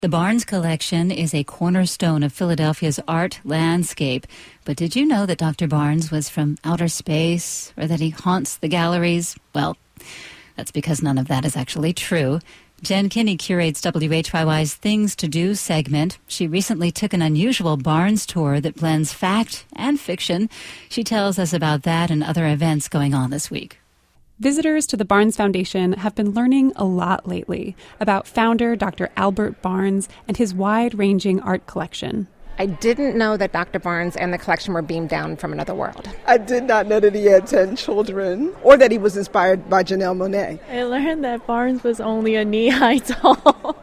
The Barnes Collection is a cornerstone of Philadelphia's art landscape. But did you know that Dr. Barnes was from outer space, or that he haunts the galleries? Well, that's because none of that is actually true. Jen Kinney curates WHYY's Things to Do segment. She recently took an unusual Barnes tour that blends fact and fiction. She tells us about that and other events going on this week. Visitors to the Barnes Foundation have been learning a lot lately about founder Dr. Albert Barnes and his wide-ranging art collection. I didn't know that Dr. Barnes and the collection were beamed down from another world. I did not know that he had 10 children or that he was inspired by Janelle Monáe. I learned that Barnes was only a knee-high tall.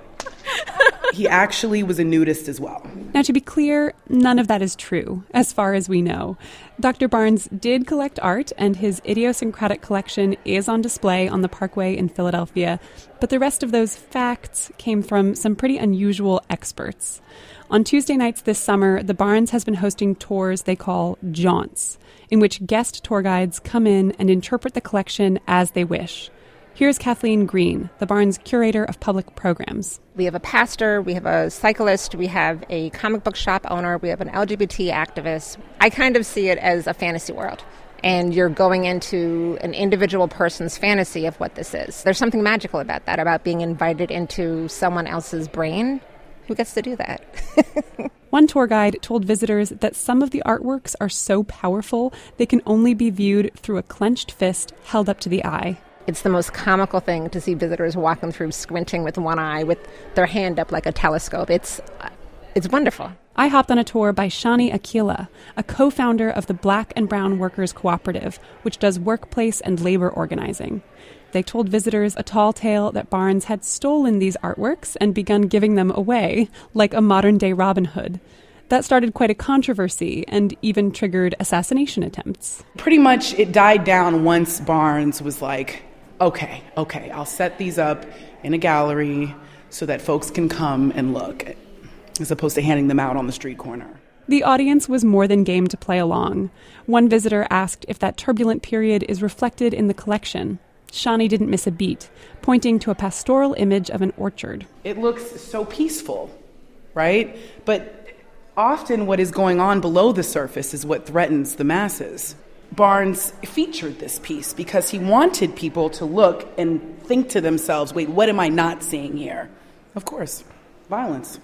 He actually was a nudist as well. Now, to be clear, none of that is true, as far as we know. Dr. Barnes did collect art, and his idiosyncratic collection is on display on the Parkway in Philadelphia, but the rest of those facts came from some pretty unusual experts. On Tuesday nights this summer, the Barnes has been hosting tours they call jaunts, in which guest tour guides come in and interpret the collection as they wish. Here's Kathleen Green, the Barnes curator of public programs. We have a pastor, we have a cyclist, we have a comic book shop owner, we have an LGBT activist. I kind of see it as a fantasy world. And you're going into an individual person's fantasy of what this is. There's something magical about that, about being invited into someone else's brain. Who gets to do that? One tour guide told visitors that some of the artworks are so powerful they can only be viewed through a clenched fist held up to the eye. It's the most comical thing to see visitors walking through squinting with one eye with their hand up like a telescope. It's wonderful. I hopped on a tour by Shani Akila, a co-founder of the Black and Brown Workers Cooperative, which does workplace and labor organizing. They told visitors a tall tale that Barnes had stolen these artworks and begun giving them away, like a modern-day Robin Hood. That started quite a controversy and even triggered assassination attempts. Pretty much it died down once Barnes was like, okay, I'll set these up in a gallery so that folks can come and look, as opposed to handing them out on the street corner. The audience was more than game to play along. One visitor asked if that turbulent period is reflected in the collection. Shani didn't miss a beat, pointing to a pastoral image of an orchard. It looks so peaceful, right? But often what is going on below the surface is what threatens the masses. Barnes featured this piece because he wanted people to look and think to themselves, wait, what am I not seeing here? Of course, violence.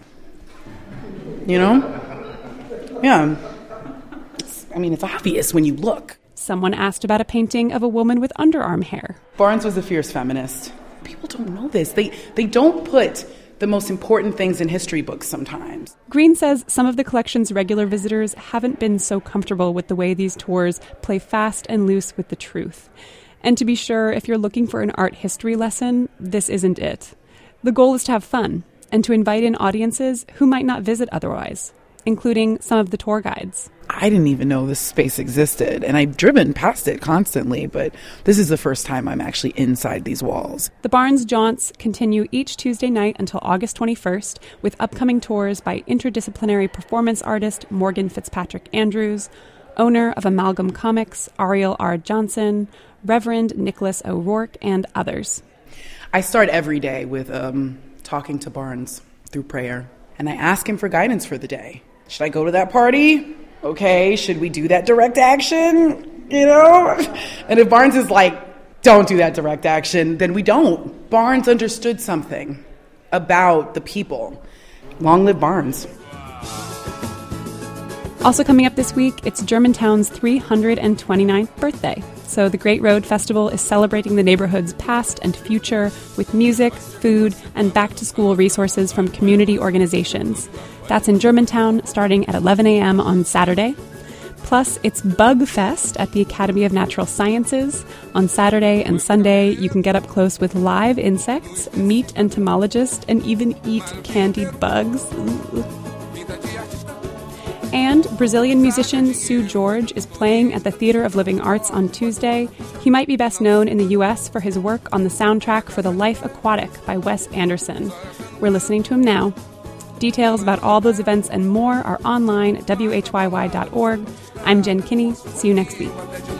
You know? Yeah. It's obvious when you look. Someone asked about a painting of a woman with underarm hair. Barnes was a fierce feminist. People don't know this. They don't put the most important things in history books sometimes. Green says some of the collection's regular visitors haven't been so comfortable with the way these tours play fast and loose with the truth. And to be sure, if you're looking for an art history lesson, this isn't it. The goal is to have fun and to invite in audiences who might not visit otherwise, including some of the tour guides. I didn't even know this space existed, and I've driven past it constantly, but this is the first time I'm actually inside these walls. The Barnes Jaunts continue each Tuesday night until August 21st with upcoming tours by interdisciplinary performance artist Morgan Fitzpatrick Andrews, owner of Amalgam Comics Ariel R. Johnson, Reverend Nicholas O'Rourke, and others. I start every day with talking to Barnes through prayer, and I ask him for guidance for the day. Should I go to that party? Okay, should we do that direct action? You know? And if Barnes is like, don't do that direct action, then we don't. Barnes understood something about the people. Long live Barnes. Also coming up this week, it's Germantown's 329th birthday. So the Great Road Festival is celebrating the neighborhood's past and future with music, food, and back-to-school resources from community organizations. That's in Germantown, starting at 11 a.m. on Saturday. Plus, it's Bug Fest at the Academy of Natural Sciences. On Saturday and Sunday, you can get up close with live insects, meet entomologists, and even eat candied bugs. And Brazilian musician Seu Jorge is playing at the Theater of Living Arts on Tuesday. He might be best known in the U.S. for his work on the soundtrack for The Life Aquatic by Wes Anderson. We're listening to him now. Details about all those events and more are online at whyy.org. I'm Jen Kinney. See you next week.